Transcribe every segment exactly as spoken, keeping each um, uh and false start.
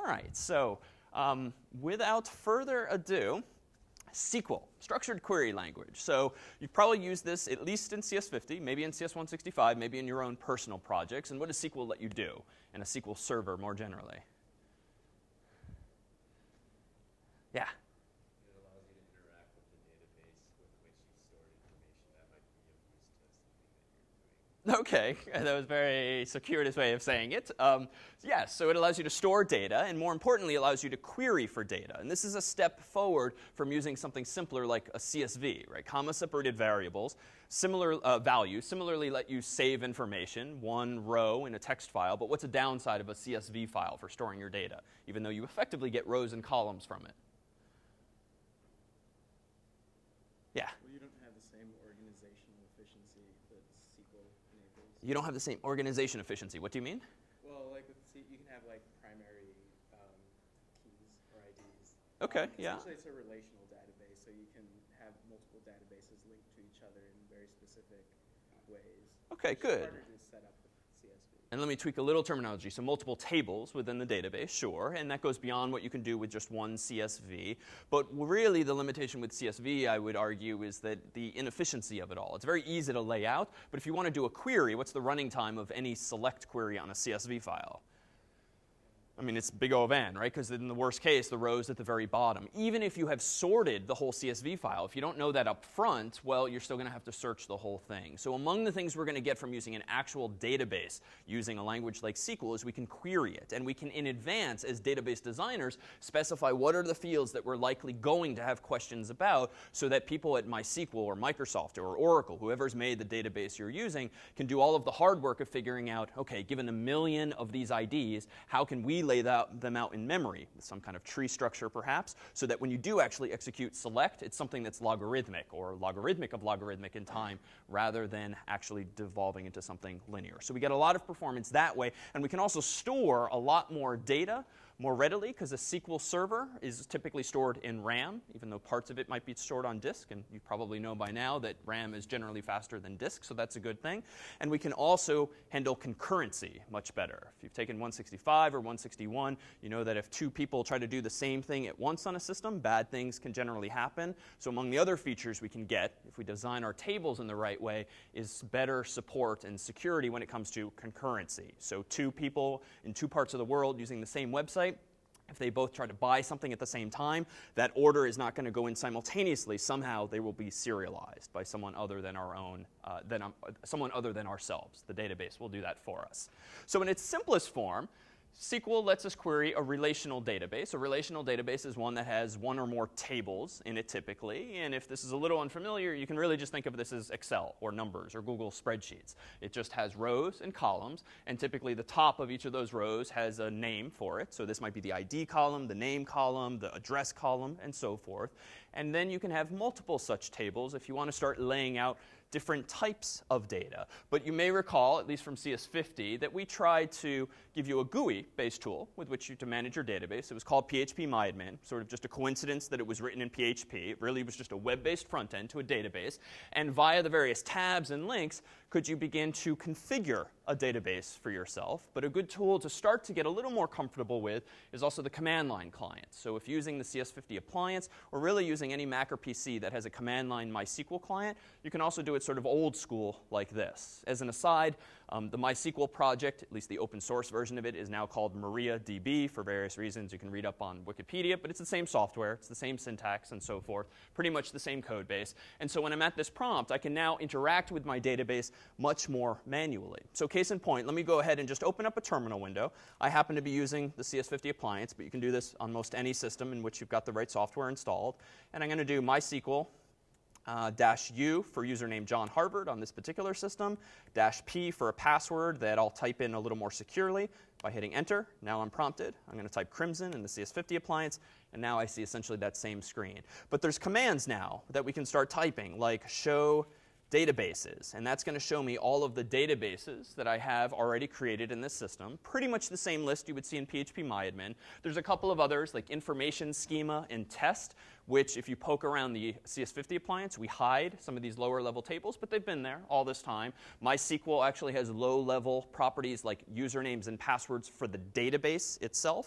All right, so um, without further ado, S Q L, structured query language. So you've probably used this at least in C S fifty, maybe in C S one sixty-five, maybe in your own personal projects. And what does S Q L let you do, and a S Q L server more generally? Yeah? It allows you to interact with the database with which you stored information that might be of use to something that you're doing. Okay, that was a very circuitous way of saying it. Um, yes, so it allows you to store data, and more importantly, allows you to query for data. And this is a step forward from using something simpler like a C S V, right? Comma-separated variables, similar uh, values, similarly let you save information, one row in a text file. But what's a downside of a C S V file for storing your data, even though you effectively get rows and columns from it? Yeah? Well, you don't have the same organizational efficiency that S Q L enables. You don't have the same organization efficiency. What do you mean? Well, like with C, you can have like primary um, keys or I Ds. Okay, um, yeah. Essentially, it's a relational database, so you can have multiple databases linked to each other in very specific ways. Okay, which is good. harder to set up with C S V. And let me tweak a little terminology. So multiple tables within the database, sure, and that goes beyond what you can do with just one C S V. But really the limitation with C S V, I would argue, is that the inefficiency of it all. It's very easy to lay out, but if you want to do a query, what's the running time of any select query on a C S V file? I mean, it's big O of n, right? Because in the worst case, the row's at the very bottom. Even if you have sorted the whole C S V file, if you don't know that up front, well, you're still going to have to search the whole thing. So among the things we're going to get from using an actual database, using a language like S Q L, is we can query it. And we can, in advance, as database designers, specify what are the fields that we're likely going to have questions about so that people at MySQL or Microsoft or Oracle, whoever's made the database you're using, can do all of the hard work of figuring out, OK, given a million of these I Ds, how can we lay that, them out in memory with some kind of tree structure perhaps, so that when you do actually execute select, it's something that's logarithmic or logarithmic of logarithmic in time rather than actually devolving into something linear. So we get a lot of performance that way, and we can also store a lot more data more readily because a S Q L server is typically stored in RAM, even though parts of it might be stored on disk. And you probably know by now that RAM is generally faster than disk, so that's a good thing. And we can also handle concurrency much better. If you've taken one sixty-five or one sixty-one, you know that if two people try to do the same thing at once on a system, bad things can generally happen. So among the other features we can get, if we design our tables in the right way, is better support and security when it comes to concurrency. So two people in two parts of the world using the same website, if they both try to buy something at the same time, that order is not going to go in simultaneously. Somehow they will be serialized by someone other than our own, uh, than, um, someone other than ourselves. The database will do that for us. So in its simplest form, S Q L lets us query a relational database. A relational database is one that has one or more tables in it typically. And if this is a little unfamiliar, you can really just think of this as Excel or numbers or Google spreadsheets. It just has rows and columns. And typically the top of each of those rows has a name for it. So this might be the I D column, the name column, the address column, and so forth. And then you can have multiple such tables if you want to start laying out different types of data. But you may recall, at least from C S fifty, that we tried to give you a G U I-based tool with which you to manage your database. It was called PHPMyAdmin, sort of just a coincidence that it was written in P H P. It really was just a web-based front end to a database. And via the various tabs and links, could you begin to configure a database for yourself. But a good tool to start to get a little more comfortable with is also the command line client. So if using the C S fifty appliance, or really using any Mac or P C that has a command line MySQL client, you can also do it sort of old school like this. As an aside, um, the MySQL project, at least the open source version of it, is now called MariaDB for various reasons. You can read up on Wikipedia, but it's the same software, it's the same syntax and so forth, pretty much the same code base. And so when I'm at this prompt, I can now interact with my database much more manually. So case in point, let me go ahead and just open up a terminal window. I happen to be using the C S fifty appliance, but you can do this on most any system in which you've got the right software installed. And I'm going to do MySQL Uh, dash U for username John Harvard on this particular system, dash P for a password that I'll type in a little more securely by hitting enter. Now I'm prompted. I'm going to type Crimson in the C S fifty appliance, and now I see essentially that same screen. But there's commands now that we can start typing, like show databases, and that's going to show me all of the databases that I have already created in this system. Pretty much the same list you would see in PHPMyAdmin. There's a couple of others like information schema and test, which if you poke around the C S fifty appliance, we hide some of these lower level tables, but they've been there all this time. MySQL actually has low level properties like usernames and passwords for the database itself,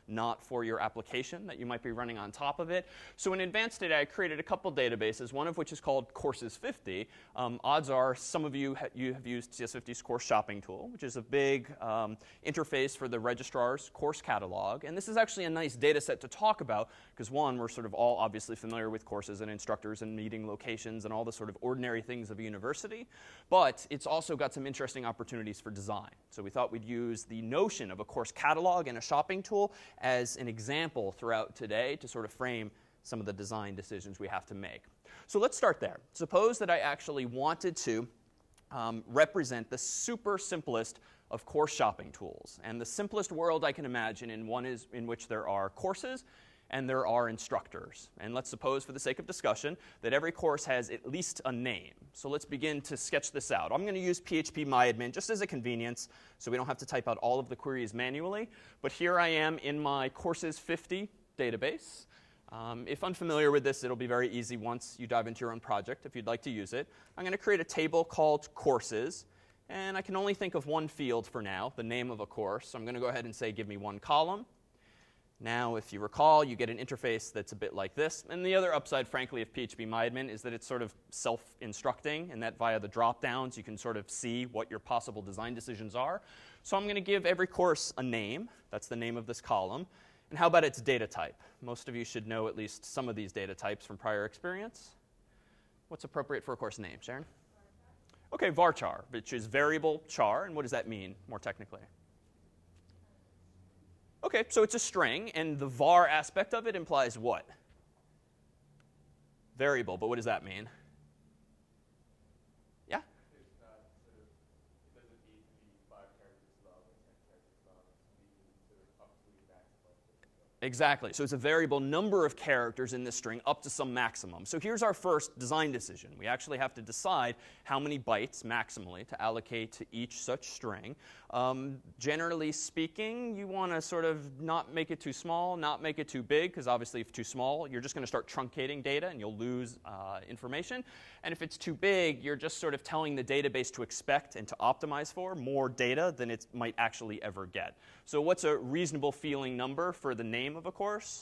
not for your application that you might be running on top of it. So in Advanced Data, I created a couple databases, one of which is called Courses fifty. Um, odds are some of you, ha you have used C S fifty's course shopping tool, which is a big um, interface for the registrar's course catalog. And this is actually a nice data set to talk about because, one, we're sort of all obviously familiar with courses and instructors and meeting locations and all the sort of ordinary things of a university. But it's also got some interesting opportunities for design. So we thought we'd use the notion of a course catalog and a shopping tool as an example throughout today to sort of frame some of the design decisions we have to make. So let's start there. Suppose that I actually wanted to um, represent the super simplest of course shopping tools. And the simplest world I can imagine in one is in which there are courses and there are instructors. And let's suppose, for the sake of discussion, that every course has at least a name. So let's begin to sketch this out. I'm going to use P H P My Admin just as a convenience, so we don't have to type out all of the queries manually. But here I am in my Courses fifty database. Um, if unfamiliar with this, it'll be very easy once you dive into your own project if you'd like to use it. I'm going to create a table called Courses. And I can only think of one field for now, the name of a course. So I'm going to go ahead and say, give me one column. Now, if you recall, you get an interface that's a bit like this. And the other upside, frankly, of P H P My Admin is that it's sort of self-instructing, and that via the drop-downs, you can sort of see what your possible design decisions are. So I'm going to give every course a name. That's the name of this column. And how about its data type? Most of you should know at least some of these data types from prior experience. What's appropriate for a course name, Sharon? Okay, varchar, which is variable char. And what does that mean, more technically? Okay, so it's a string, and the var aspect of it implies what? Variable, but what does that mean? Yeah? It's not sort of, it doesn't need to be five characters long or ten characters long. It's leaving sort of up to the maximum. Exactly. So it's a variable number of characters in this string up to some maximum. So here's our first design decision. We actually have to decide how many bytes maximally to allocate to each such string. Um, generally speaking, you want to sort of not make it too small, not make it too big, because obviously if too small, you're just going to start truncating data and you'll lose uh, information. And if it's too big, you're just sort of telling the database to expect and to optimize for more data than it might actually ever get. So what's a reasonable feeling number for the name of a course?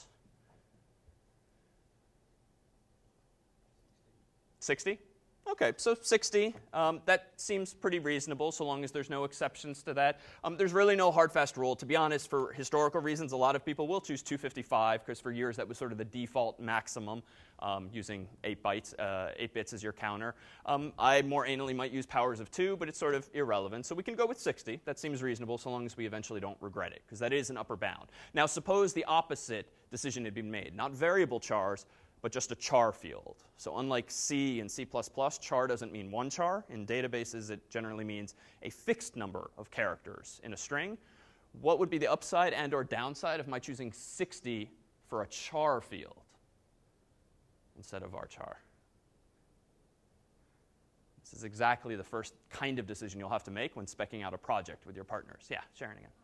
sixty? Okay, so sixty, um, that seems pretty reasonable so long as there's no exceptions to that. Um, there's really no hard, fast rule. To be honest, for historical reasons, a lot of people will choose two fifty-five because for years that was sort of the default maximum, um, using eight bytes, uh, eight bits as your counter. Um, I more anally might use powers of two, but it's sort of irrelevant. So we can go with sixty. That seems reasonable so long as we eventually don't regret it, because that is an upper bound. Now suppose the opposite decision had been made, not variable chars, but just a char field. So unlike C and C plus plus, char doesn't mean one char. In databases, it generally means a fixed number of characters in a string. What would be the upside and or downside of my choosing sixty for a char field instead of varchar? This is exactly the first kind of decision you'll have to make when speccing out a project with your partners. Yeah, Sharon again.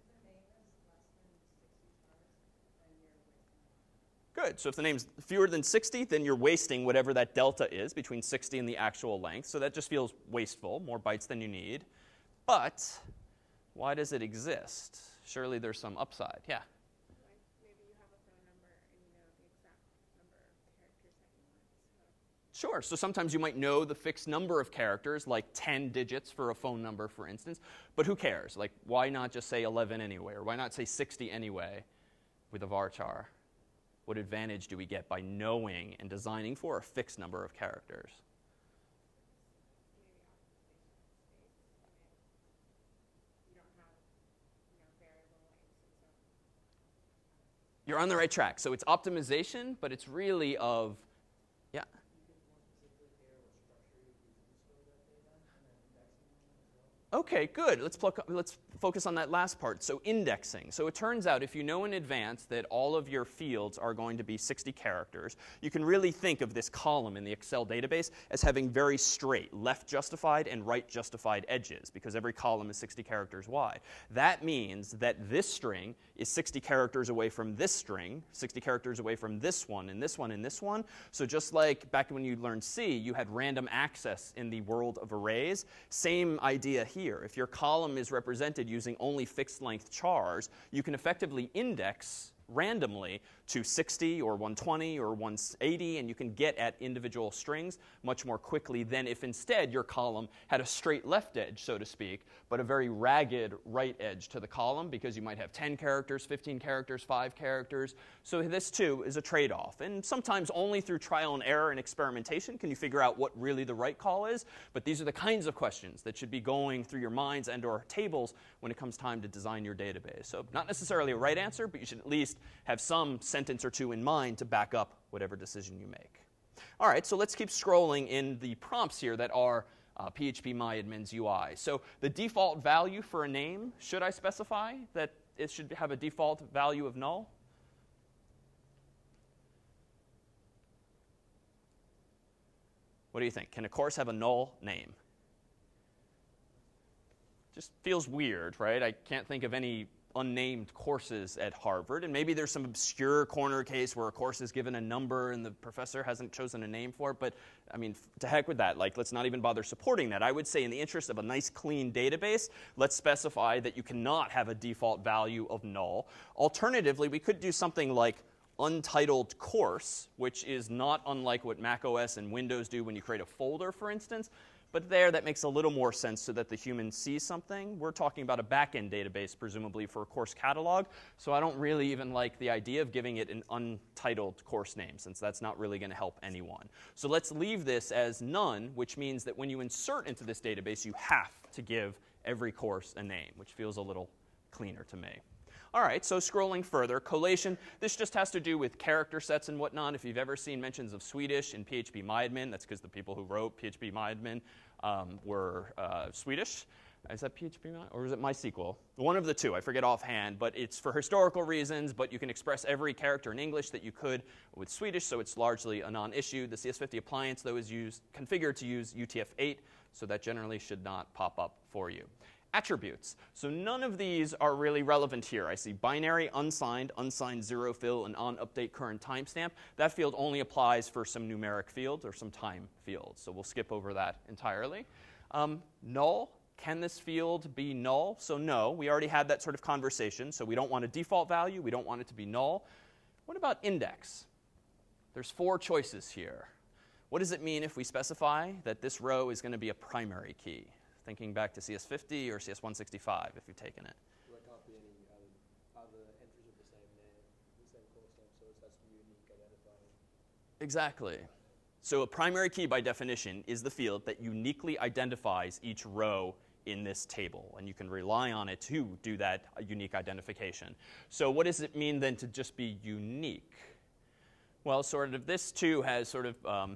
Good. So if the name's fewer than sixty, then you're wasting whatever that delta is between sixty and the actual length. So that just feels wasteful, more bytes than you need. But why does it exist? Surely there's some upside. Yeah? Maybe you have a phone number and you know the exact number of characters that you want. So. Sure. So sometimes you might know the fixed number of characters, like ten digits for a phone number, for instance. But who cares? Like, why not just say eleven anyway? Or why not say sixty anyway with a varchar? What advantage do we get by knowing and designing for a fixed number of characters? You're on the right track. So it's optimization, but it's really of, yeah. Okay, good. Let's, pluck, let's focus on that last part. So indexing. So it turns out if you know in advance that all of your fields are going to be sixty characters, you can really think of this column in the Excel database as having very straight left justified and right justified edges, because every column is sixty characters wide. That means that this string is sixty characters away from this string, sixty characters away from this one, and this one, and this one. So just like back when you learned C, you had random access in the world of arrays, same idea here. here. If your column is represented using only fixed-length chars, you can effectively index randomly to sixty or one twenty or one eighty, and you can get at individual strings much more quickly than if instead your column had a straight left edge, so to speak, but a very ragged right edge to the column, because you might have ten characters, fifteen characters, five characters. So this too is a trade-off, and sometimes only through trial and error and experimentation can you figure out what really the right call is. But these are the kinds of questions that should be going through your minds and or tables when it comes time to design your database. So not necessarily a right answer, but you should at least have some sentence or two in mind to back up whatever decision you make. All right, so let's keep scrolling in the prompts here that are uh, P H P MyAdmin's U I. So the default value for a name, should I specify that it should have a default value of null? What do you think? Can a course have a null name? Just feels weird, right? I can't think of any unnamed courses at Harvard, and maybe there's some obscure corner case where a course is given a number and the professor hasn't chosen a name for it, but I mean, to heck with that. Like, let's not even bother supporting that. I would say in the interest of a nice clean database, let's specify that you cannot have a default value of null. Alternatively, we could do something like untitled course, which is not unlike what macOS and Windows do when you create a folder, for instance. But there, that makes a little more sense so that the human sees something. We're talking about a back-end database, presumably, for a course catalog. So I don't really even like the idea of giving it an untitled course name, since that's not really going to help anyone. So let's leave this as none, which means that when you insert into this database, you have to give every course a name, which feels a little cleaner to me. All right, so scrolling further, collation. This just has to do with character sets and whatnot. If you've ever seen mentions of Swedish in P H P MyAdmin, that's because the people who wrote P H P MyAdmin um, were uh, Swedish. Is that P H P, or is it MySQL? One of the two, I forget offhand, but it's for historical reasons, but you can express every character in English that you could with Swedish, so it's largely a non-issue. The C S fifty appliance, though, is used, configured to use U T F eight, so that generally should not pop up for you. Attributes. So none of these are really relevant here. I see binary, unsigned, unsigned zero fill, and on update current timestamp. That field only applies for some numeric fields or some time fields, so we'll skip over that entirely. Um, null. Can this field be null? So no, we already had that sort of conversation, so we don't want a default value. We don't want it to be null. What about index? There's four choices here. What does it mean if we specify that this row is going to be a primary key? Thinking back to C S fifty or C S one sixty-five, if you've taken it. There can't be any other, other entries of the same name, the same course name, so it has to be unique identifying. Exactly. So a primary key, by definition, is the field that uniquely identifies each row in this table, and you can rely on it to do that unique identification. So what does it mean then to just be unique? Well, sort of this too has sort of um,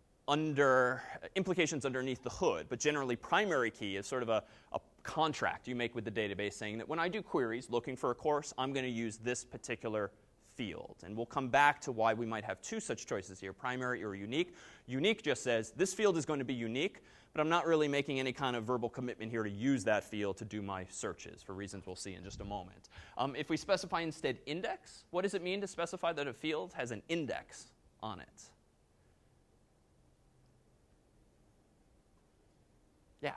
under implications underneath the hood, but generally primary key is sort of a, a contract you make with the database saying that when I do queries looking for a course, I'm going to use this particular field. And we'll come back to why we might have two such choices here, primary or unique. Unique just says this field is going to be unique, but I'm not really making any kind of verbal commitment here to use that field to do my searches for reasons we'll see in just a moment. Um, if we specify instead index, what does it mean to specify that a field has an index on it? Yeah.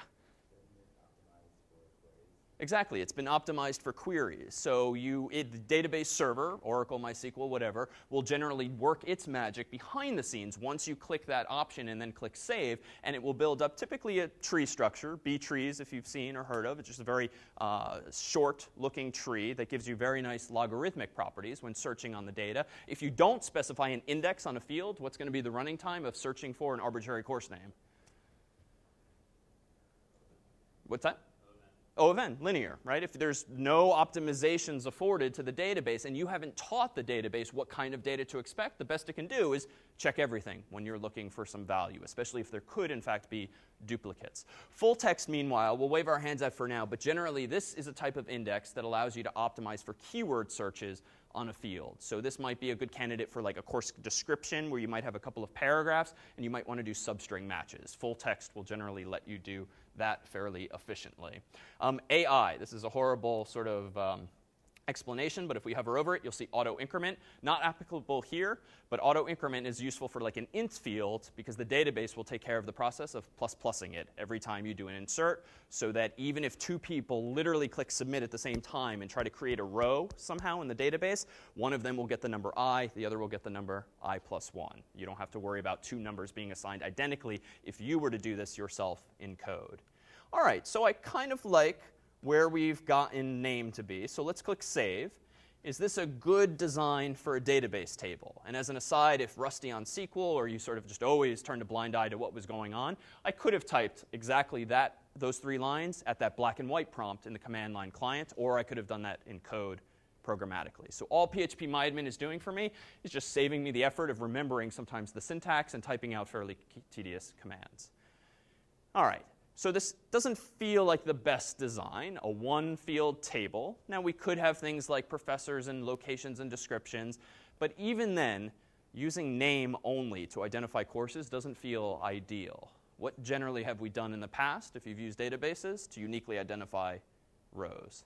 Exactly. It's been optimized for queries. So you, it, the database server, Oracle, MySQL, whatever, will generally work its magic behind the scenes once you click that option and then click Save, and it will build up typically a tree structure, B trees if you've seen or heard of. It's just a very uh, short-looking tree that gives you very nice logarithmic properties when searching on the data. If you don't specify an index on a field, what's going to be the running time of searching for an arbitrary course name? What's that? O of n, linear, right? If there's no optimizations afforded to the database and you haven't taught the database what kind of data to expect, the best it can do is check everything when you're looking for some value, especially if there could, in fact, be duplicates. Full text, meanwhile, we'll wave our hands out for now, but generally this is a type of index that allows you to optimize for keyword searches on a field. So this might be a good candidate for like a course description where you might have a couple of paragraphs and you might want to do substring matches. Full text will generally let you do that fairly efficiently. Um, A I, this is a horrible sort of um, explanation, but if we hover over it, you'll see auto increment. Not applicable here, but auto increment is useful for like an int field because the database will take care of the process of plus plussing it every time you do an insert, so that even if two people literally click submit at the same time and try to create a row somehow in the database, one of them will get the number I, the other will get the number I plus one. You don't have to worry about two numbers being assigned identically if you were to do this yourself in code. All right, so I kind of like where we've gotten name to be. So let's click Save. Is this a good design for a database table? And as an aside, if rusty on S Q L or you sort of just always turned a blind eye to what was going on, I could have typed exactly that, those three lines at that black and white prompt in the command line client, or I could have done that in code programmatically. So all PHPMyAdmin is doing for me is just saving me the effort of remembering sometimes the syntax and typing out fairly tedious commands. All right. So this doesn't feel like the best design, a one-field table. Now, we could have things like professors and locations and descriptions, but even then, using name only to identify courses doesn't feel ideal. What generally have we done in the past, if you've used databases, to uniquely identify rows?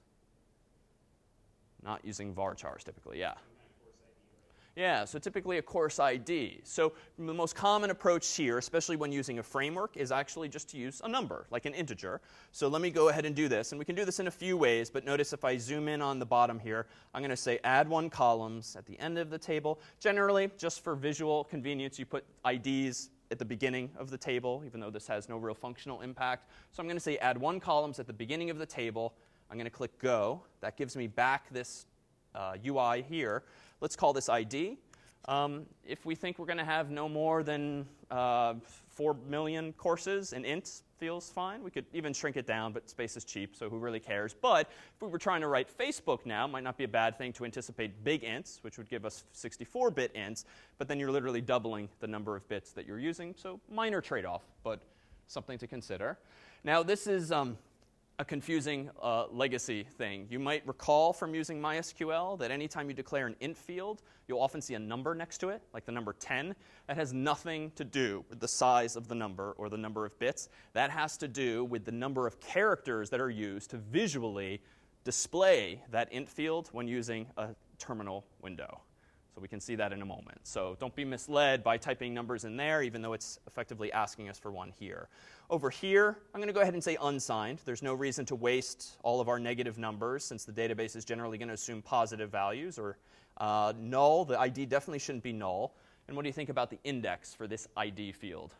Not using varchars typically, yeah. Yeah, so typically a course I D. So the most common approach here, especially when using a framework, is actually just to use a number, like an integer. So let me go ahead and do this. And we can do this in a few ways, but notice if I zoom in on the bottom here, I'm going to say add one columns at the end of the table. Generally, just for visual convenience, you put I Ds at the beginning of the table, even though this has no real functional impact. So I'm going to say add one columns at the beginning of the table. I'm going to click Go. That gives me back this uh, U I here. Let's call this I D. Um, if we think we're going to have no more than uh, four million courses, an int feels fine. We could even shrink it down, but space is cheap, so who really cares? But if we were trying to write Facebook now, it might not be a bad thing to anticipate big ints, which would give us sixty-four bit ints, but then you're literally doubling the number of bits that you're using, so minor trade-off, but something to consider. Now, this is Um, a confusing uh, legacy thing. You might recall from using MySQL that anytime you declare an int field, you'll often see a number next to it, like the number ten. That has nothing to do with the size of the number or the number of bits. That has to do with the number of characters that are used to visually display that int field when using a terminal window. So we can see that in a moment. So don't be misled by typing numbers in there, even though it's effectively asking us for one here. Over here, I'm going to go ahead and say unsigned. There's no reason to waste all of our negative numbers, since the database is generally going to assume positive values, or uh, null. The I D definitely shouldn't be null. And what do you think about the index for this I D field?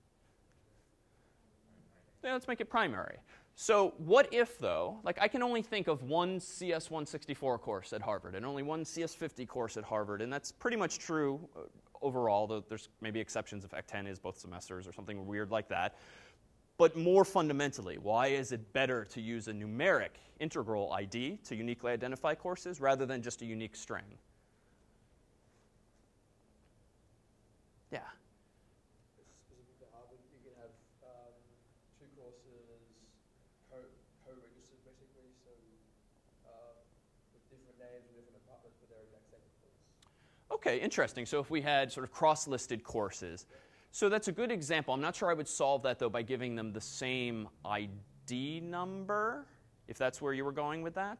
Yeah, let's make it primary. So what if, though, like I can only think of one C S one sixty-four course at Harvard and only one C S fifty course at Harvard, and that's pretty much true uh, overall, though there's maybe exceptions if E C ten is both semesters or something weird like that. But more fundamentally, why is it better to use a numeric integral I D to uniquely identify courses rather than just a unique string? Yeah. Specific to Harvard, you can have um, two courses co- co-registered basically, so uh, with different names and different departments, but they're exact same course. Okay, interesting. So if we had sort of cross-listed courses. So that's a good example. I'm not sure I would solve that, though, by giving them the same I D number, if that's where you were going with that.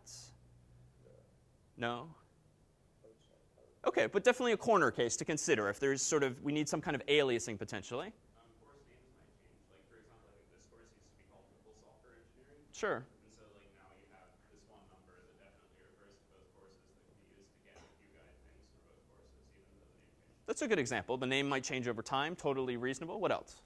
No? Okay, but definitely a corner case to consider if there's sort of, we need some kind of aliasing potentially. Um, course names might change. Like, for example, I think this course used to be called Mobile Software Engineering. Sure. And so, like, now you have this one number that definitely refers to both courses that can be used again if you guide things for both courses, even though the name changes. That's a good example. The name might change over time. Totally reasonable. What else?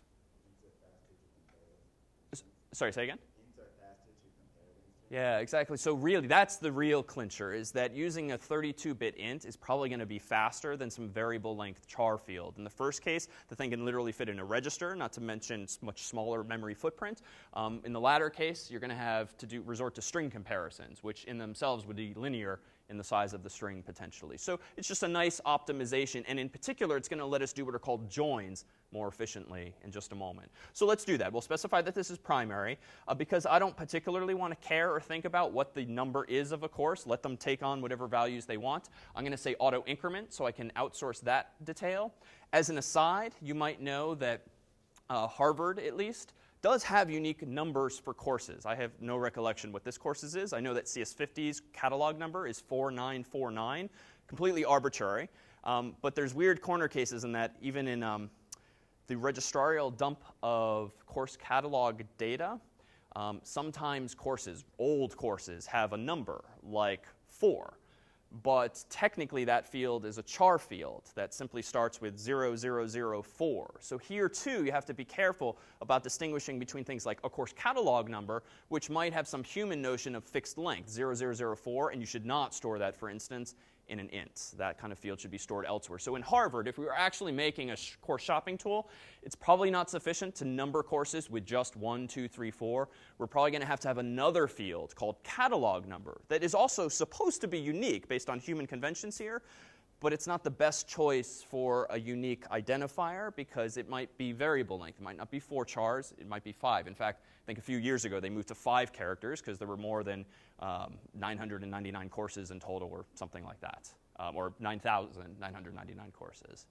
S- Sorry, say again? Yeah, exactly. So really, that's the real clincher, is that using a thirty-two bit int is probably going to be faster than some variable length char field. In the first case, the thing can literally fit in a register, not to mention much smaller memory footprint. Um, in the latter case, you're going to have to do resort to string comparisons, which in themselves would be linear in the size of the string potentially. So it's just a nice optimization, and in particular, it's going to let us do what are called joins more efficiently in just a moment. So let's do that. We'll specify that this is primary. Uh, because I don't particularly want to care or think about what the number is of a course, let them take on whatever values they want. I'm going to say auto increment so I can outsource that detail. As an aside, you might know that uh, Harvard, at least, does have unique numbers for courses. I have no recollection what this course's is. I know that C S fifty's catalog number is four nine four nine, completely arbitrary. Um, but there's weird corner cases in that even in um, the registrarial dump of course catalog data, um, sometimes courses, old courses, have a number like four. But technically that field is a char field that simply starts with zero zero zero four. So here too you have to be careful about distinguishing between things like a course catalog number, which might have some human notion of fixed length, zero zero zero four, and you should not store that, for instance, in an int. That kind of field should be stored elsewhere. So in Harvard, if we were actually making a sh course shopping tool, it's probably not sufficient to number courses with just one, two, three, four. We're probably going to have to have another field called catalog number that is also supposed to be unique based on human conventions here, but it's not the best choice for a unique identifier because it might be variable length. It might not be four chars, it might be five. In fact, I think a few years ago they moved to five characters because there were more than um, nine hundred ninety-nine courses in total or something like that, um, or nine thousand nine hundred ninety-nine courses.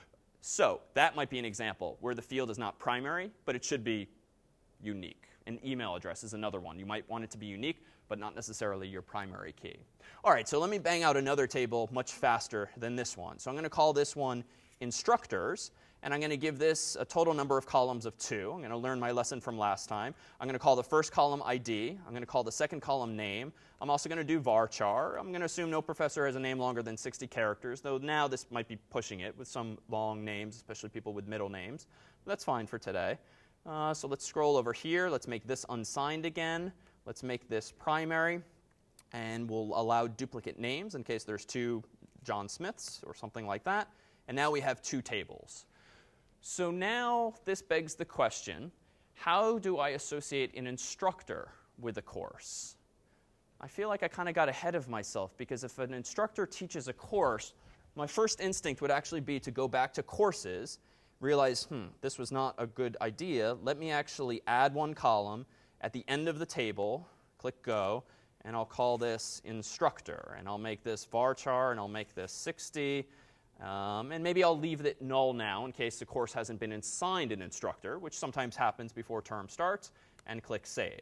So that might be an example where the field is not primary, but it should be unique. An email address is another one. You might want it to be unique, but not necessarily your primary key. All right, so let me bang out another table much faster than this one. So I'm going to call this one instructors, and I'm going to give this a total number of columns of two. I'm going to learn my lesson from last time. I'm going to call the first column I D. I'm going to call the second column name. I'm also going to do varchar. I'm going to assume no professor has a name longer than sixty characters, though now this might be pushing it with some long names, especially people with middle names. But that's fine for today. Uh, so let's scroll over here. Let's make this unsigned again. Let's make this primary, and we'll allow duplicate names in case there's two John Smiths or something like that. And now we have two tables. So now this begs the question, how do I associate an instructor with a course? I feel like I kind of got ahead of myself because if an instructor teaches a course, my first instinct would actually be to go back to courses, realize, hmm, this was not a good idea. Let me actually add one column at the end of the table, click go, and I'll call this instructor. And I'll make this varchar, and I'll make this sixty. Um, and maybe I'll leave it null now in case the course hasn't been assigned an instructor, which sometimes happens before term starts, and click Save.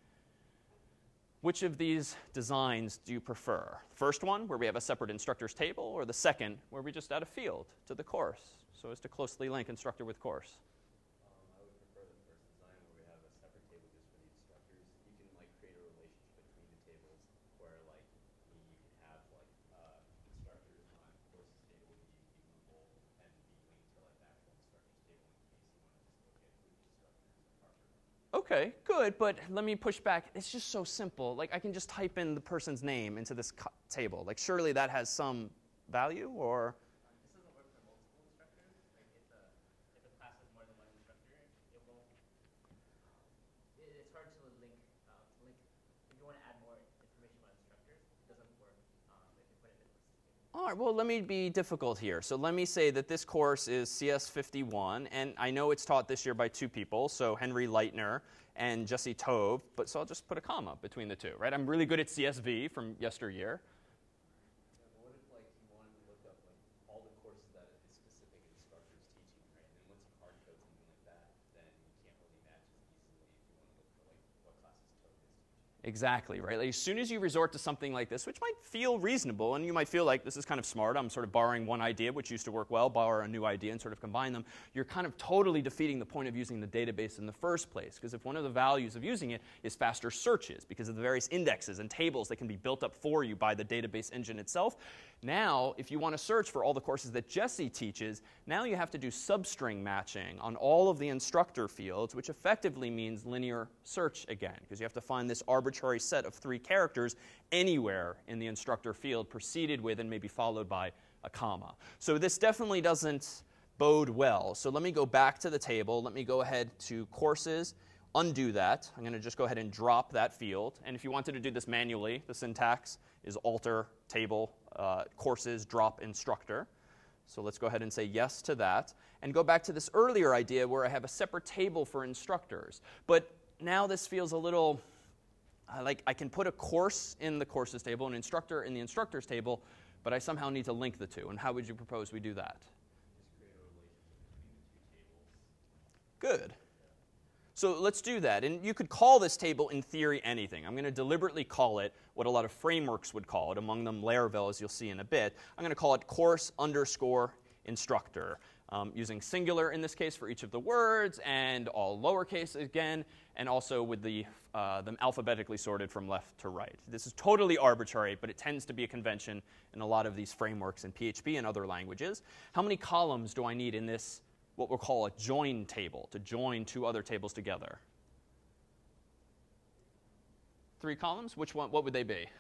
Which of these designs do you prefer? The first one, where we have a separate instructors table, or the second, where we just add a field to the course so as to closely link instructor with course? Um, I would prefer the first design where we have a separate table just for the instructors. You can like create a relationship between the tables where like you can have like uh, instructors on courses table be viewable and be linked to like the actual instructors table in case you want to just look at which instructors are Harvard. Okay, good, but let me push back. It's just so simple. Like I can just type in the person's name into this table. Like surely that has some value, or? All right, well, let me be difficult here. So let me say that this course is C S fifty-one, and I know it's taught this year by two people, so Henry Leitner and Jesse Tove, but so I'll just put a comma between the two, right? I'm really good at C S V from yesteryear. Yeah, but what if like you wanted to look up like all the courses that a specific instructor is teaching, right? And then once you hard code something like that, then you can't really match as easily if you want to look for like what classes Tove is teaching. Exactly, right? Like, as soon as you resort to something like this, which might feel reasonable, and you might feel like this is kind of smart, I'm sort of borrowing one idea which used to work well, borrow a new idea and sort of combine them, you're kind of totally defeating the point of using the database in the first place. Because if one of the values of using it is faster searches because of the various indexes and tables that can be built up for you by the database engine itself, now if you want to search for all the courses that Jesse teaches, now you have to do substring matching on all of the instructor fields, which effectively means linear search again, because you have to find this arbitrary set of three characters anywhere in the instructor field, preceded with and maybe followed by a comma. So this definitely doesn't bode well. So let me go back to the table. Let me go ahead to courses, undo that. I'm going to just go ahead and drop that field. And if you wanted to do this manually, the syntax is alter table uh, courses drop instructor. So let's go ahead and say yes to that. And go back to this earlier idea where I have a separate table for instructors. But now this feels a little uh, like I can put a course in the courses table, an instructor in the instructors table, but I somehow need to link the two. And how would you propose we do that? Just create a relationship between the two tables. Good. So let's do that. And you could call this table, in theory, anything. I'm going to deliberately call it what a lot of frameworks would call it, among them Laravel, as you'll see in a bit. I'm going to call it course underscore instructor, um, using singular in this case for each of the words, and all lowercase again, and also with the, uh, them alphabetically sorted from left to right. This is totally arbitrary, but it tends to be a convention in a lot of these frameworks in P H P and other languages. How many columns do I need in this, what we'll call a join table, to join two other tables together? Three columns? Which one? What would they be?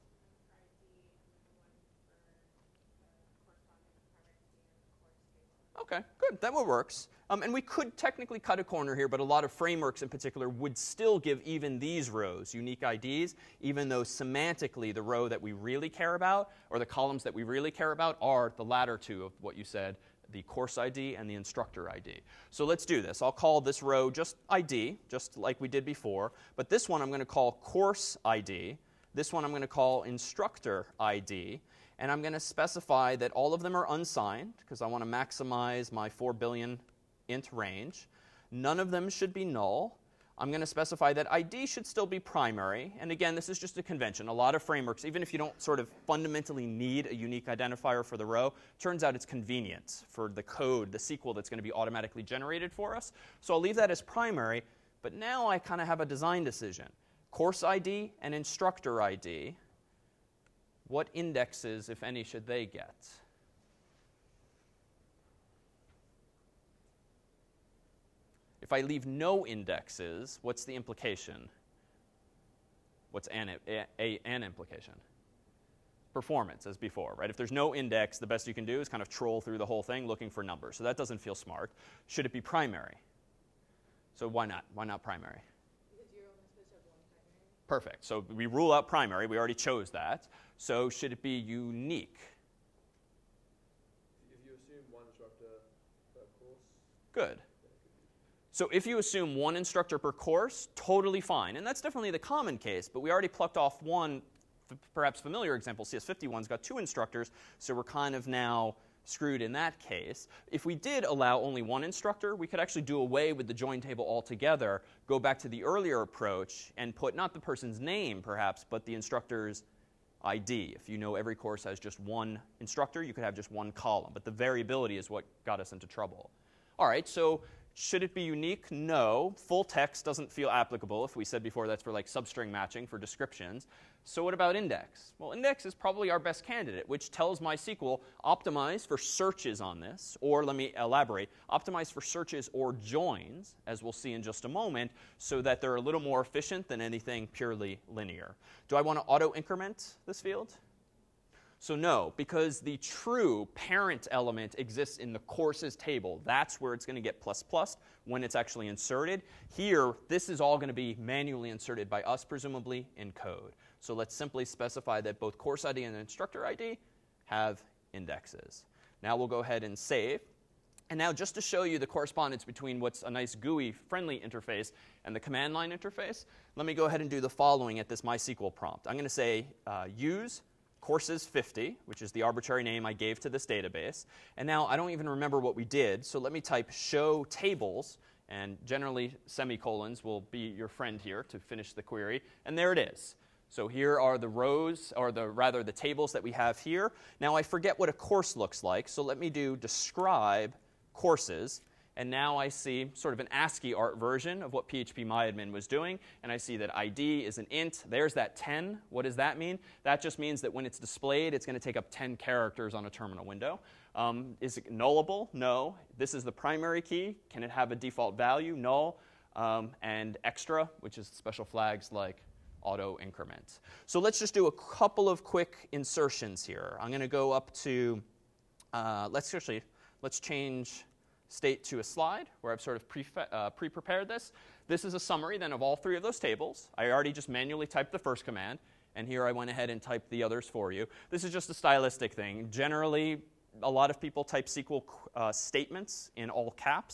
Okay, good. That one works. Um, and we could technically cut a corner here, but a lot of frameworks in particular would still give even these rows unique I Ds, even though semantically the row that we really care about, or the columns that we really care about, are the latter two of what you said, the course I D and the instructor I D. So let's do this. I'll call this row just I D, just like we did before. But this one I'm going to call course I D. This one I'm going to call instructor I D. And I'm going to specify that all of them are unsigned, because I want to maximize my four billion int range. None of them should be null. I'm going to specify that I D should still be primary. And again, this is just a convention. A lot of frameworks, even if you don't sort of fundamentally need a unique identifier for the row, turns out it's convenient for the code, the S Q L that's going to be automatically generated for us. So I'll leave that as primary. But now I kind of have a design decision. Course I D and instructor I D. What indexes, if any, should they get? If I leave no indexes, what's the implication? What's an, a, a, an implication? Performance, as before, right? If there's no index, the best you can do is kind of troll through the whole thing looking for numbers. So that doesn't feel smart. Should it be primary? So why not? Why not primary? Because you're only supposed to have one primary. Perfect. So we rule out primary. We already chose that. So should it be unique? If you assume one instructor per course. Good. So if you assume one instructor per course, totally fine. And that's definitely the common case, but we already plucked off one, f- perhaps familiar example. C S fifty-one's got two instructors, so we're kind of now screwed in that case. If we did allow only one instructor, we could actually do away with the join table altogether, go back to the earlier approach, and put not the person's name, perhaps, but the instructor's I D. If you know every course has just one instructor, you could have just one column. But the variability is what got us into trouble. All right, so should it be unique? No. Full text doesn't feel applicable. If we said before, that's for like substring matching for descriptions. So what about index? Well, index is probably our best candidate, which tells MySQL optimize for searches on this, or let me elaborate, optimize for searches or joins, as we'll see in just a moment, so that they're a little more efficient than anything purely linear. Do I want to auto-increment this field? So no, because the true parent element exists in the courses table. That's where it's going to get plus plus when it's actually inserted. Here, this is all going to be manually inserted by us, presumably, in code. So let's simply specify that both course I D and instructor I D have indexes. Now we'll go ahead and save. And now just to show you the correspondence between what's a nice G U I-friendly interface and the command line interface, let me go ahead and do the following at this MySQL prompt. I'm going to say uh, use courses fifty, which is the arbitrary name I gave to this database. And now I don't even remember what we did, so let me type show tables, and generally semicolons will be your friend here to finish the query, and there it is. So here are the rows, or the rather the tables that we have here. Now I forget what a course looks like, so let me do describe courses. And now I see sort of an ASCII art version of what PHPMyAdmin was doing. And I see that I D is an int. There's that ten. What does that mean? That just means that when it's displayed, it's going to take up ten characters on a terminal window. Um, is it nullable? No. This is the primary key. Can it have a default value? Null. Um, and extra, which is special flags like auto increment. So let's just do a couple of quick insertions here. I'm going to go up to, uh, let's actually, let's change state to a slide where I've sort of pre uh, pre-prepared this. This is a summary then of all three of those tables. I already just manually typed the first command, and here I went ahead and typed the others for you. This is just a stylistic thing. Generally, a lot of people type S Q L uh, statements in all caps,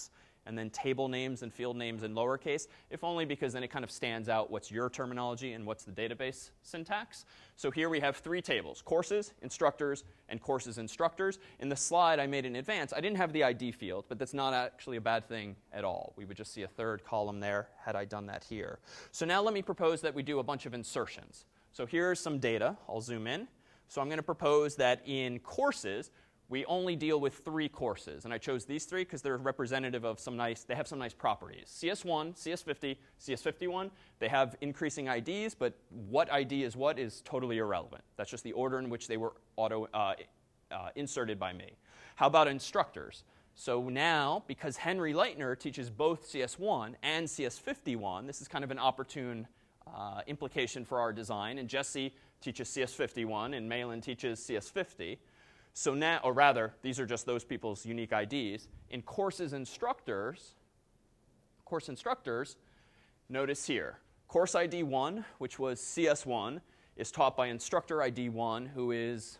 and then table names and field names in lowercase, if only because then it kind of stands out what's your terminology and what's the database syntax. So here we have three tables, courses, instructors, and courses instructors. In the slide I made in advance, I didn't have the I D field, but that's not actually a bad thing at all. We would just see a third column there had I done that here. So now let me propose that we do a bunch of insertions. So here's some data. I'll zoom in. So I'm going to propose that in courses, we only deal with three courses. And I chose these three because they're representative of some nice, they have some nice properties. C S one, C S fifty, C S fifty-one, they have increasing I Ds, but what I D is what is totally irrelevant. That's just the order in which they were auto uh, uh, inserted by me. How about instructors? So now, because Henry Leitner teaches both C S one and C S fifty-one, this is kind of an opportune uh, implication for our design. And Jesse teaches C S fifty-one, and Malin teaches C S fifty. So now, or rather, these are just those people's unique I Ds. In courses instructors, course instructors, notice here, course I D one, which was C S one, is taught by instructor I D one, who is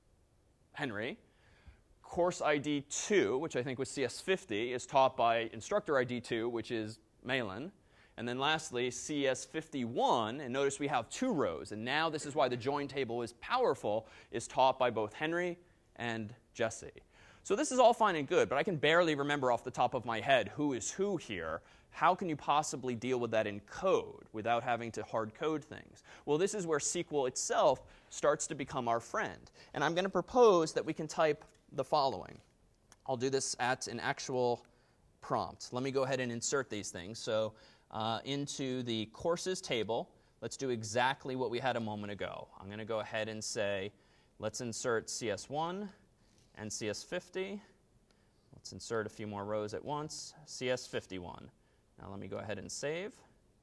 Henry. Course I D two, which I think was C S fifty, is taught by instructor I D two, which is Malin. And then lastly, C S fifty-one, and notice we have two rows, and now this is why the join table is powerful, is taught by both Henry and Jesse. So this is all fine and good, but I can barely remember off the top of my head who is who here. How can you possibly deal with that in code without having to hard code things? Well, this is where S Q L itself starts to become our friend. And I'm going to propose that we can type the following. I'll do this at an actual prompt. Let me go ahead and insert these things. So uh, into the courses table, let's do exactly what we had a moment ago. I'm going to go ahead and say, let's insert C S one and C S fifty. Let's insert a few more rows at once. C S fifty-one. Now let me go ahead and save.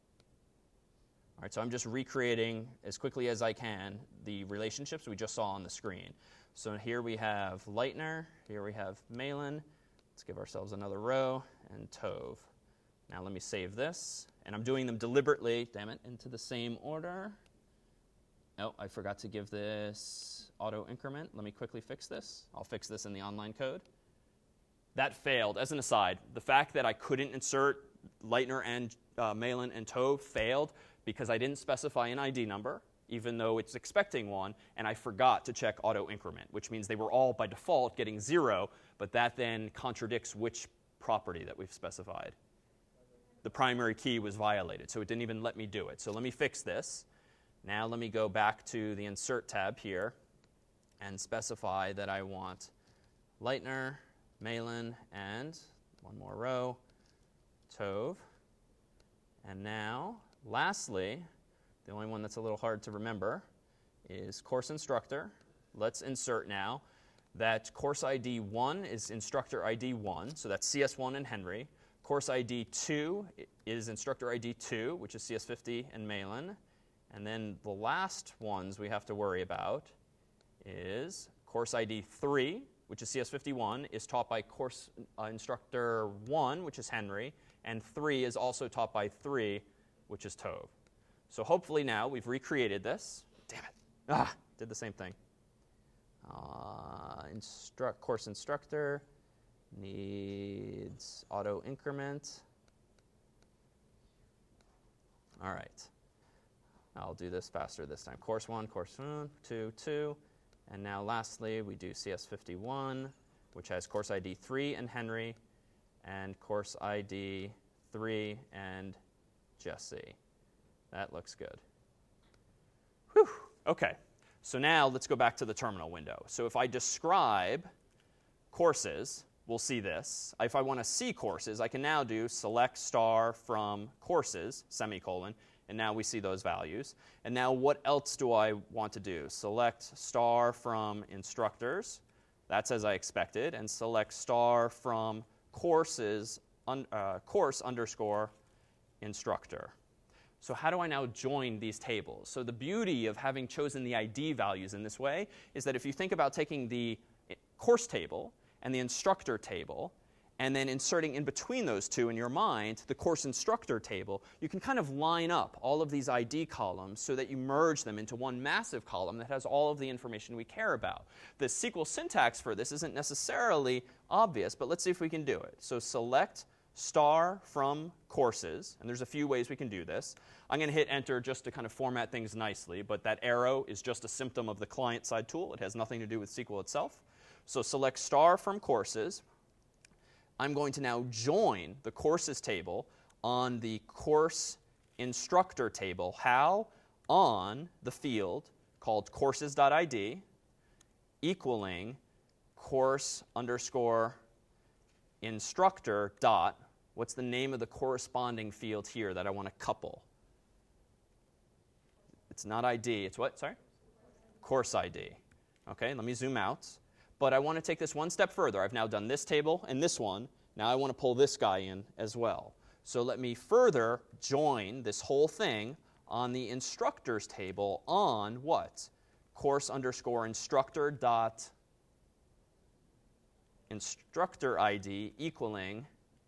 All right, so I'm just recreating as quickly as I can the relationships we just saw on the screen. So here we have Leitner, here we have Malin. Let's give ourselves another row, and Tove. Now let me save this, and I'm doing them deliberately, damn it, into the same order. Oh, I forgot to give this auto increment. Let me quickly fix this. I'll fix this in the online code. That failed. As an aside, the fact that I couldn't insert Leitner and uh, Malin and Tove failed because I didn't specify an I D number, even though it's expecting one, and I forgot to check auto increment, which means they were all by default getting zero, but that then contradicts which property that we've specified. The primary key was violated, so it didn't even let me do it. So let me fix this. Now let me go back to the Insert tab here and specify that I want Leitner, Malin, and one more row, Tove. And now, lastly, the only one that's a little hard to remember is course instructor. Let's insert now that course I D one is instructor I D one, so that's C S one and Henry. Course I D two is instructor I D two, which is C S fifty and Malin. And then the last ones we have to worry about is course I D three, which is C S fifty-one, is taught by course uh, instructor one, which is Henry, and three is also taught by three, which is Tove. So hopefully now we've recreated this. Damn it. Ah, did the same thing. Uh, instruct, course instructor needs auto increment. All right. I'll do this faster this time. Course one, course one, two, two. And now lastly, we do C S fifty-one, which has course I D three and Henry, and course I D three and Jesse. That looks good. Whew. Okay. So now let's go back to the terminal window. So if I describe courses, we'll see this. If I want to see courses, I can now do select star from courses, semicolon, and now we see those values. And now what else do I want to do? Select star from instructors. That's as I expected. And select star from courses, un, uh, course underscore instructor. So how do I now join these tables? So the beauty of having chosen the I D values in this way is that if you think about taking the course table and the instructor table and then inserting in between those two in your mind the course instructor table, you can kind of line up all of these I D columns so that you merge them into one massive column that has all of the information we care about. The S Q L syntax for this isn't necessarily obvious, but let's see if we can do it. So select star from courses, and there's a few ways we can do this. I'm going to hit enter just to kind of format things nicely, but that arrow is just a symptom of the client-side tool. It has nothing to do with S Q L itself. So select star from courses. I'm going to now join the courses table on the course instructor table. How? On the field called courses.id equaling course underscore instructor dot, what's the name of the corresponding field here that I want to couple? It's not I D, it's what, sorry? Course I D. Okay, let me zoom out. But I want to take this one step further. I've now done this table and this one. Now I want to pull this guy in as well. So let me further join this whole thing on the instructors table on what? Course underscore instructor dot instructor I D equaling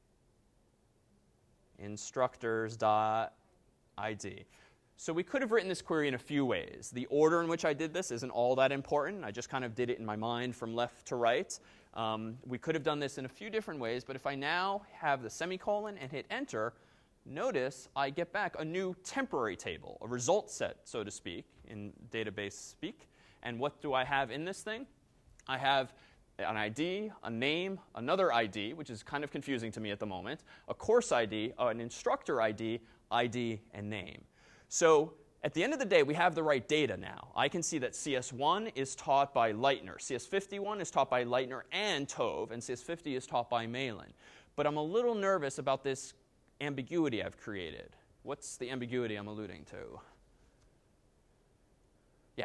instructors dot I D. So we could have written this query in a few ways. The order in which I did this isn't all that important. I just kind of did it in my mind from left to right. Um, we could have done this in a few different ways, but if I now have the semicolon and hit enter, notice I get back a new temporary table, a result set, so to speak, in database speak. And what do I have in this thing? I have an I D, a name, another I D, which is kind of confusing to me at the moment, a course I D, uh, an instructor I D, I D, and name. So at the end of the day, we have the right data now. I can see that C S one is taught by Leitner, C S fifty-one is taught by Leitner and Tove, and C S fifty is taught by Malin. But I'm a little nervous about this ambiguity I've created. What's the ambiguity I'm alluding to? Yeah.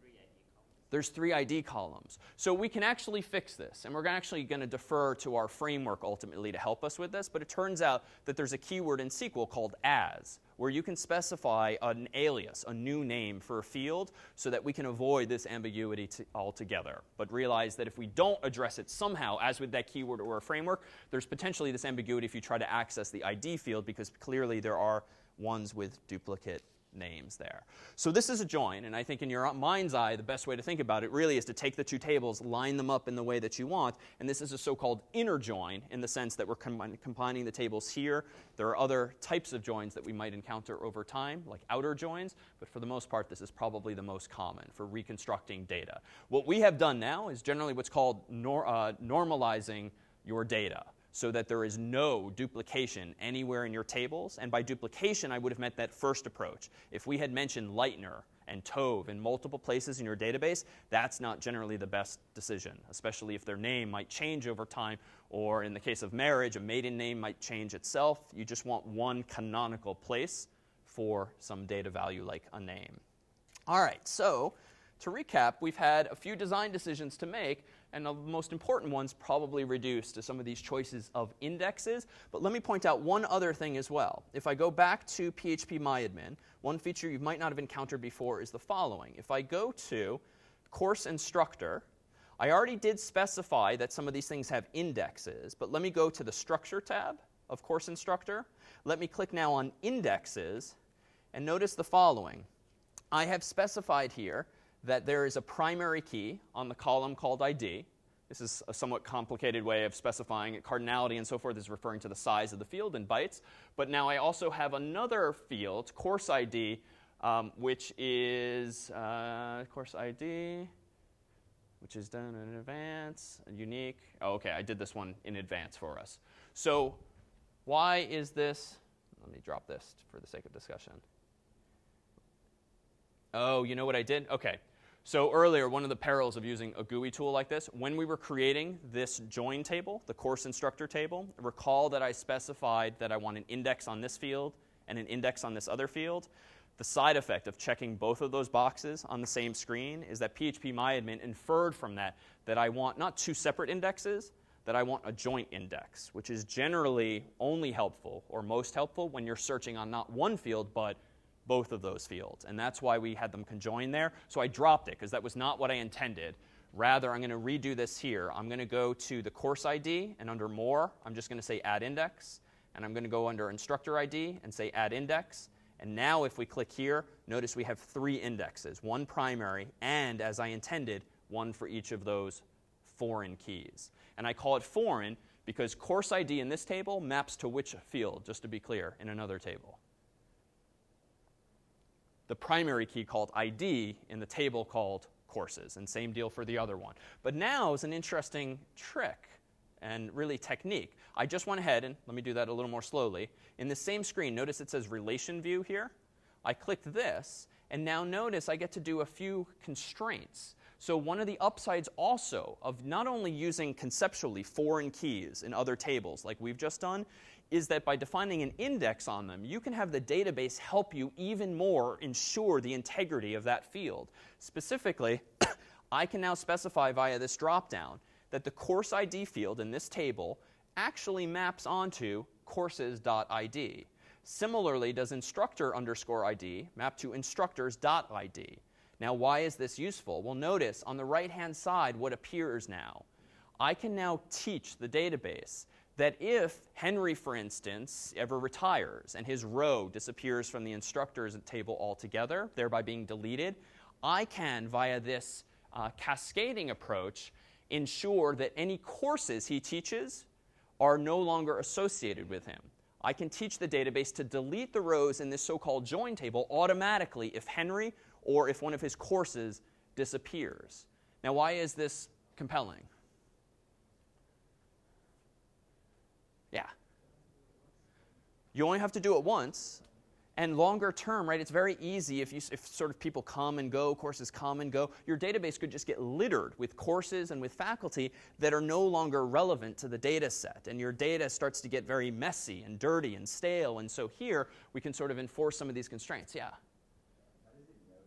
There's three I D columns. So we can actually fix this, and we're actually going to defer to our framework ultimately to help us with this, but it turns out that there's a keyword in S Q L called as, where you can specify an alias, a new name for a field, so that we can avoid this ambiguity to altogether. But realize that if we don't address it somehow, as with that keyword or a framework, there's potentially this ambiguity if you try to access the I D field, because clearly there are ones with duplicate names there. So this is a join, and I think in your mind's eye, the best way to think about it really is to take the two tables, line them up in the way that you want, and this is a so-called inner join in the sense that we're com- combining the tables here. There are other types of joins that we might encounter over time, like outer joins, but for the most part, this is probably the most common for reconstructing data. What we have done now is generally what's called nor- uh, normalizing your data, so that there is no duplication anywhere in your tables. And by duplication, I would have meant that first approach. If we had mentioned Leitner and Tove in multiple places in your database, that's not generally the best decision, especially if their name might change over time, or in the case of marriage, a maiden name might change itself. You just want one canonical place for some data value like a name. All right, so to recap, we've had a few design decisions to make, and the most important ones probably reduced to some of these choices of indexes. But let me point out one other thing as well. If I go back to P H P MyAdmin, one feature you might not have encountered before is the following. If I go to Course Instructor, I already did specify that some of these things have indexes, but let me go to the Structure tab of Course Instructor. Let me click now on Indexes, and notice the following. I have specified here that there is a primary key on the column called I D. This is a somewhat complicated way of specifying it. Cardinality and so forth is referring to the size of the field in bytes. But now I also have another field, course I D, um, which is uh, course I D, which is done in advance, unique. Oh, okay, I did this one in advance for us. So why is this? Let me drop this for the sake of discussion. Oh, you know what I did? Okay. So earlier, one of the perils of using a G U I tool like this, when we were creating this join table, the course instructor table, recall that I specified that I want an index on this field and an index on this other field. The side effect of checking both of those boxes on the same screen is that P H P MyAdmin inferred from that that I want not two separate indexes, that I want a joint index, which is generally only helpful or most helpful when you're searching on not one field, but both of those fields. And that's why we had them conjoined there. So I dropped it because that was not what I intended. Rather, I'm going to redo this here. I'm going to go to the course I D, and under More, I'm just going to say Add Index. And I'm going to go under Instructor I D and say Add Index. And now if we click here, notice we have three indexes, one primary, and as I intended, one for each of those foreign keys. And I call it foreign because course I D in this table maps to which field, just to be clear, in another table? The primary key called I D in the table called courses, and same deal for the other one. But now is an interesting trick and really technique. I just went ahead and, let me do that a little more slowly. In the same screen, notice it says relation view here. I clicked this, and now notice I get to do a few constraints. So one of the upsides also of not only using conceptually foreign keys in other tables like we've just done, is that by defining an index on them, you can have the database help you even more ensure the integrity of that field. Specifically, I can now specify via this dropdown that the course I D field in this table actually maps onto courses.id. Similarly, does instructor underscore I D map to instructors.id. Now, why is this useful? Well, notice on the right-hand side what appears now. I can now teach the database that if Henry, for instance, ever retires and his row disappears from the instructors table altogether, thereby being deleted, I can, via this uh, cascading approach, ensure that any courses he teaches are no longer associated with him. I can teach the database to delete the rows in this so-called join table automatically if Henry or if one of his courses disappears. Now, why is this compelling? Yeah. You only have to do it once. And longer term, right, it's very easy if, you, if sort of people come and go, courses come and go, your database could just get littered with courses and with faculty that are no longer relevant to the data set. And your data starts to get very messy and dirty and stale. And so here, we can sort of enforce some of these constraints. Yeah? How does it know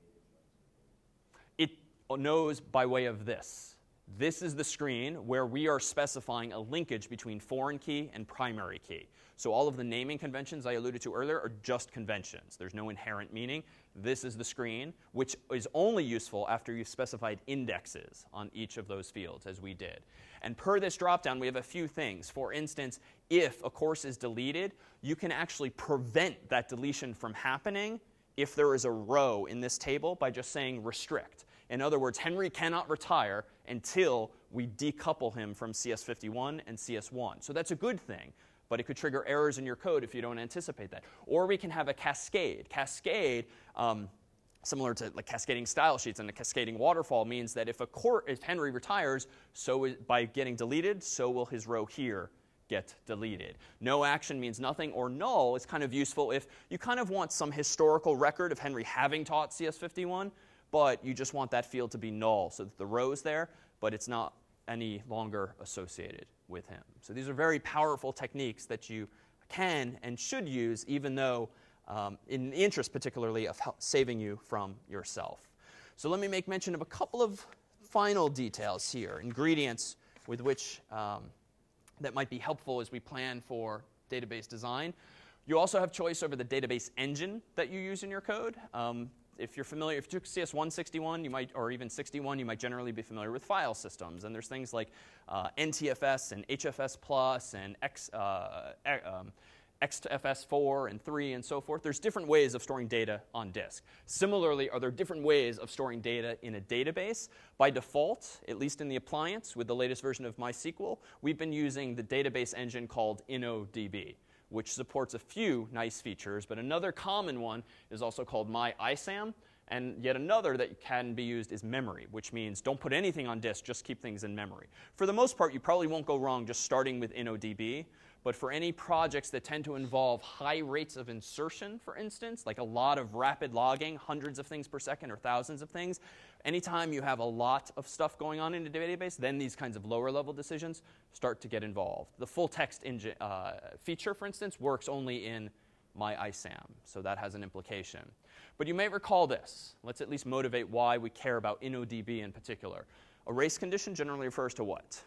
that it made a It join? knows by way of this. This is the screen where we are specifying a linkage between foreign key and primary key. So all of the naming conventions I alluded to earlier are just conventions. There's no inherent meaning. This is the screen, which is only useful after you've specified indexes on each of those fields, as we did. And per this dropdown, we have a few things. For instance, if a course is deleted, you can actually prevent that deletion from happening if there is a row in this table by just saying restrict. In other words, Henry cannot retire until we decouple him from C S fifty-one and C S one. So that's a good thing, but it could trigger errors in your code if you don't anticipate that. Or we can have a cascade. Cascade, um, similar to like cascading style sheets and a cascading waterfall, means that if a court, if Henry retires, so is, by getting deleted, so will his row here get deleted. No action means nothing, or null is kind of useful if you kind of want some historical record of Henry having taught C S fifty-one, but you just want that field to be null so that the row's there, but it's not any longer associated with him. So these are very powerful techniques that you can and should use, even though um, in the interest particularly of saving you from yourself. So let me make mention of a couple of final details here, ingredients with which um, that might be helpful as we plan for database design. You also have choice over the database engine that you use in your code. Um, If you're familiar, if you took C S one sixty-one, you might, or even sixty-one, you might generally be familiar with file systems. And there's things like uh, N T F S and H F S plus and X, uh, um, X F S four and three and so forth. There's different ways of storing data on disk. Similarly, are there different ways of storing data in a database? By default, at least in the appliance with the latest version of MySQL, we've been using the database engine called InnoDB, which supports a few nice features, but another common one is also called MyISAM, and yet another that can be used is memory, which means don't put anything on disk, just keep things in memory. For the most part, you probably won't go wrong just starting with InnoDB, but for any projects that tend to involve high rates of insertion, for instance, like a lot of rapid logging, hundreds of things per second or thousands of things, anytime you have a lot of stuff going on in a database, then these kinds of lower level decisions start to get involved. The full text engine, uh, feature, for instance, works only in MyISAM, so that has an implication. But you may recall this. Let's at least motivate why we care about InnoDB in particular. A race condition generally refers to what?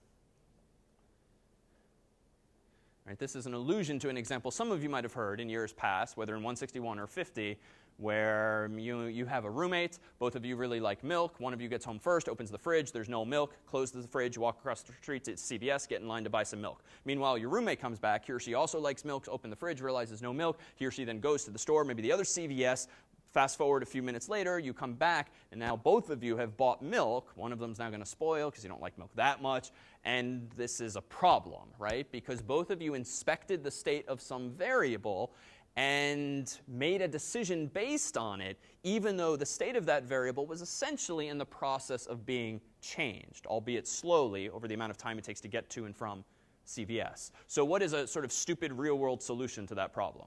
Right, this is an allusion to an example some of you might have heard in years past, whether in one sixty-one or fifty, where you, you have a roommate, both of you really like milk, one of you gets home first, opens the fridge, there's no milk, closes the fridge, walk across the street to C V S, get in line to buy some milk. Meanwhile, your roommate comes back, he or she also likes milk, open the fridge, realizes no milk, he or she then goes to the store, maybe the other C V S, Fast forward a few minutes later, you come back, and now both of you have bought milk. One of them is now going to spoil because you don't like milk that much, and this is a problem, right? Because both of you inspected the state of some variable and made a decision based on it, even though the state of that variable was essentially in the process of being changed, albeit slowly over the amount of time it takes to get to and from C V S. So what is a sort of stupid real-world solution to that problem?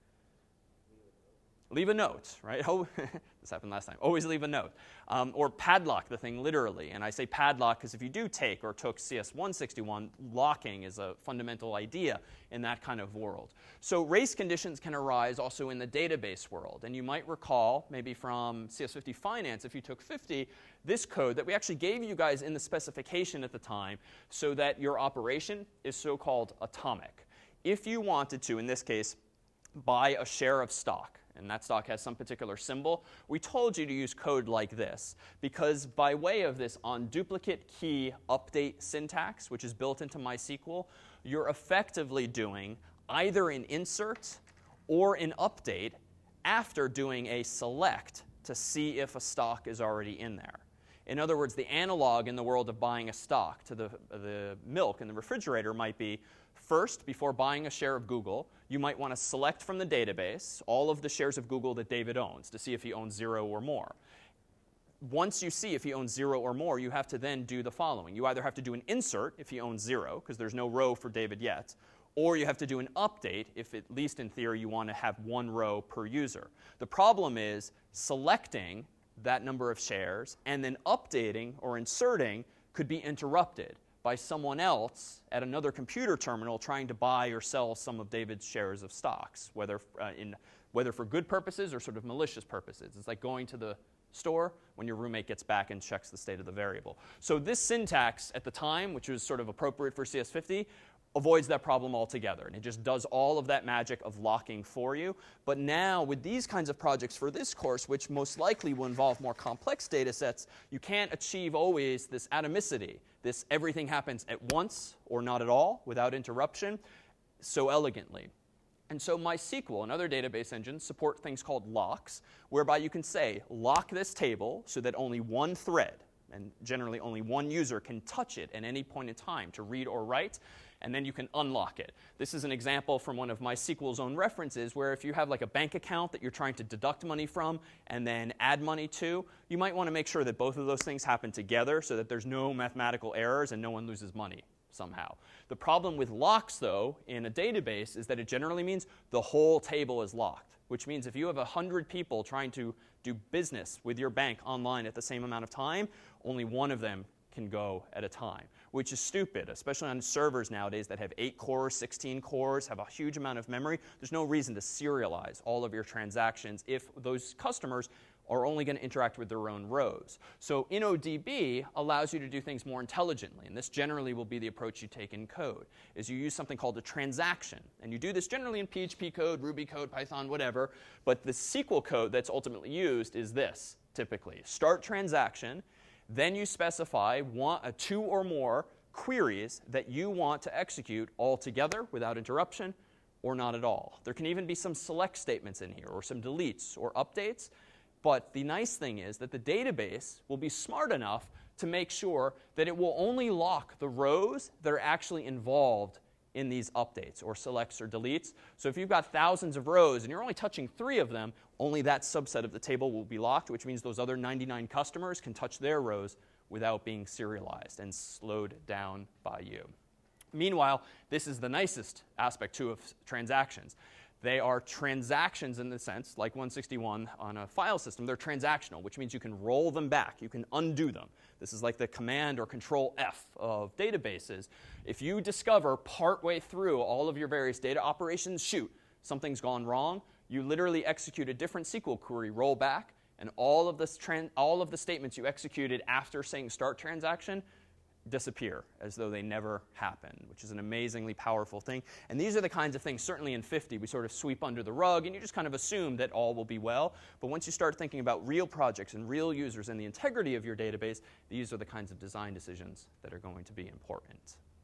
Leave a note, right? Oh, this happened last time. Always leave a note. Um, or padlock the thing literally. And I say padlock because if you do take or took C S one sixty-one, locking is a fundamental idea in that kind of world. So race conditions can arise also in the database world. And you might recall, maybe from C S fifty Finance, if you took fifty, this code that we actually gave you guys in the specification at the time so that your operation is so-called atomic. If you wanted to, in this case, buy a share of stock, and that stock has some particular symbol, we told you to use code like this because by way of this on duplicate key update syntax, which is built into MySQL, you're effectively doing either an insert or an update after doing a select to see if a stock is already in there. In other words, the analog in the world of buying a stock to the, the milk in the refrigerator might be, first, before buying a share of Google, you might want to select from the database all of the shares of Google that David owns to see if he owns zero or more. Once you see if he owns zero or more, you have to then do the following. You either have to do an insert if he owns zero, because there's no row for David yet, or you have to do an update if, at least in theory, you want to have one row per user. The problem is selecting that number of shares and then updating or inserting could be interrupted by someone else at another computer terminal trying to buy or sell some of David's shares of stocks, whether, uh, in, whether for good purposes or sort of malicious purposes. It's like going to the store when your roommate gets back and checks the state of the variable. So this syntax at the time, which was sort of appropriate for C S fifty, avoids that problem altogether. And it just does all of that magic of locking for you. But now with these kinds of projects for this course, which most likely will involve more complex data sets, you can't achieve always this atomicity, this everything happens at once or not at all without interruption so elegantly. And so MySQL and other database engines support things called locks, whereby you can say, lock this table so that only one thread, and generally only one user, can touch it at any point in time to read or write, and then you can unlock it. This is an example from one of MySQL's own references where if you have like a bank account that you're trying to deduct money from and then add money to, you might want to make sure that both of those things happen together so that there's no mathematical errors and no one loses money somehow. The problem with locks, though, in a database is that it generally means the whole table is locked, which means if you have one hundred people trying to do business with your bank online at the same amount of time, only one of them can go at a time, which is stupid, especially on servers nowadays that have eight cores, sixteen cores, have a huge amount of memory. There's no reason to serialize all of your transactions if those customers are only going to interact with their own rows. So InnoDB allows you to do things more intelligently, and this generally will be the approach you take in code, is you use something called a transaction. And you do this generally in P H P code, Ruby code, Python, whatever, but the S Q L code that's ultimately used is this, typically. Start transaction, then you specify one, uh, two or more queries that you want to execute all together without interruption or not at all. There can even be some select statements in here or some deletes or updates. But the nice thing is that the database will be smart enough to make sure that it will only lock the rows that are actually involved in these updates or selects or deletes. So if you've got thousands of rows and you're only touching three of them, only that subset of the table will be locked, which means those other ninety-nine customers can touch their rows without being serialized and slowed down by you. Meanwhile, this is the nicest aspect, too, of transactions. They are transactions in the sense, like one sixty-one on a file system, they're transactional, which means you can roll them back. You can undo them. This is like the command or control F of databases. If you discover partway through all of your various data operations, shoot, something's gone wrong, you literally execute a different S Q L query, roll back, and all of, this tran- all of the statements you executed after saying start transaction disappear as though they never happened, which is an amazingly powerful thing. And these are the kinds of things, certainly in fifty, we sort of sweep under the rug, and you just kind of assume that all will be well. But once you start thinking about real projects and real users and the integrity of your database, these are the kinds of design decisions that are going to be important.